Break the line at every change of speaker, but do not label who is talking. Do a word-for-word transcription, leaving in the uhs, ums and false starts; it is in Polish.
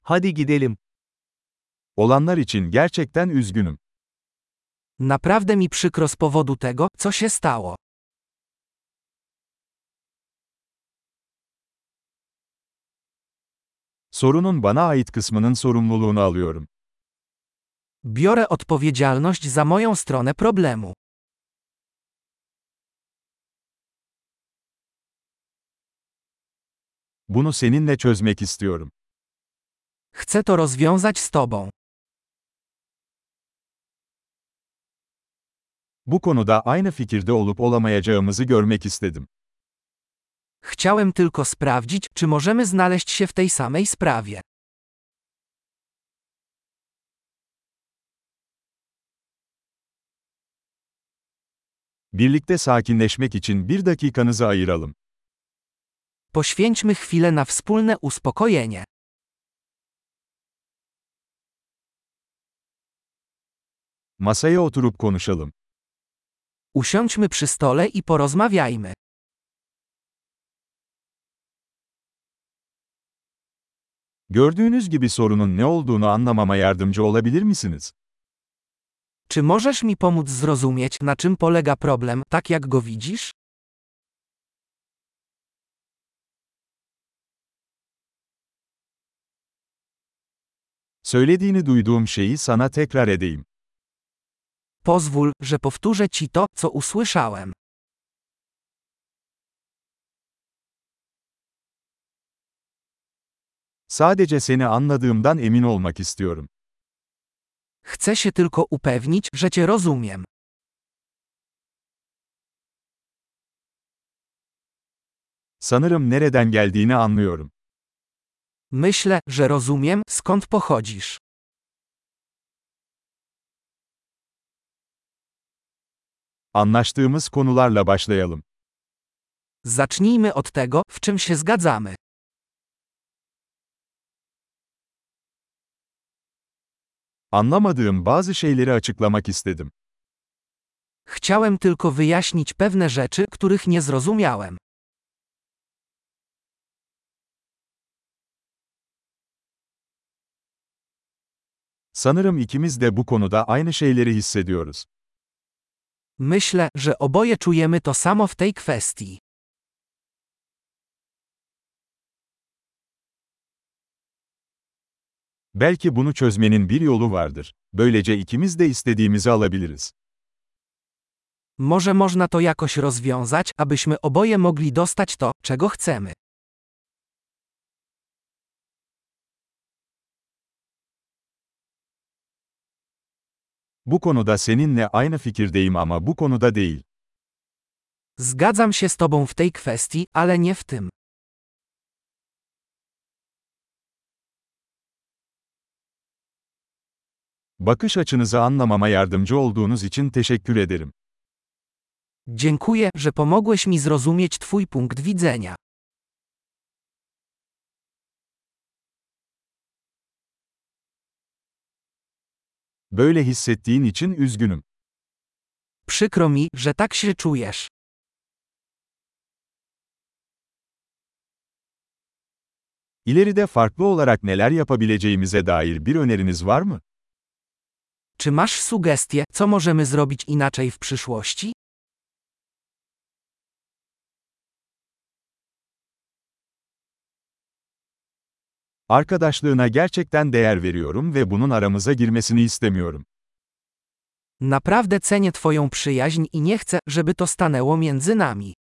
Hadi gidelim.
Olanlar için gerçekten üzgünüm.
Naprawdę mi przykro z powodu tego, co się stało.
Sorunun bana ait kısmının sorumluluğunu alıyorum.
Biorę odpowiedzialność za moją stronę problemu.
Bunu seninle çözmek istiyorum.
Chcę to rozwiązać z tobą.
Bu konuda aynı fikirde olup olamayacağımızı görmek istedim.
Chciałem tylko sprawdzić, czy możemy znaleźć się w tej samej sprawie.
Birlikte sakinleşmek için bir dakikanızı ayıralım.
Poświęćmy chwilę na wspólne uspokojenie.
Masaya oturup konuşalım.
Usiądźmy przy stole i porozmawiajmy.
Gördüğünüz gibi sorunun ne olduğunu anlamama yardımcı olabilir misiniz?
Czy możesz mi pomóc zrozumieć, na czym polega problem, tak jak go widzisz?
Söylediğini duyduğum şeyi sana tekrar edeyim.
Pozwól, że powtórzę ci to, co usłyszałem.
Sadece seni anladığımdan emin olmak istiyorum.
Chcę się tylko upewnić, że cię rozumiem.
Sanırım nereden geldiğini anlıyorum.
Myślę, że rozumiem, skąd pochodzisz.
Anlaştığımız konularla başlayalım.
Zacznijmy od tego, w czym się zgadzamy.
Anlamadığım bazı şeyleri açıklamak istedim.
Chciałem tylko wyjaśnić pewne rzeczy, których nie zrozumiałem.
Sanırım ikimiz de bu konuda aynı şeyleri hissediyoruz.
Myślę, że oboje czujemy to samo w tej kwestii.
Belki bunu çözmenin bir yolu vardır. Böylece ikimiz de istediğimizi alabiliriz.
Może można to jakoś rozwiązać, abyśmy oboje mogli dostać to, czego chcemy.
Bu konuda seninle aynı fikirdeyim ama bu konuda değil.
Zgadzam się z tobą w tej kwestii, ale nie w tym.
Bakış açınızı anlamama yardımcı olduğunuz için teşekkür ederim.
Dziękuję, że pomogłeś mi zrozumieć twój punkt widzenia.
Böyle hissettiğin için üzgünüm.
Przykro mi, że tak się czujesz.
İleride farklı olarak neler yapabileceğimize dair bir öneriniz var mı?
Czy masz sugestie, co możemy zrobić inaczej w przyszłości?
Arkadaşlığına gerçekten değer veriyorum ve bunun aramıza girmesini istemiyorum.
Naprawdę cenię twoją przyjaźń i nie chcę, żeby to stanęło między nami.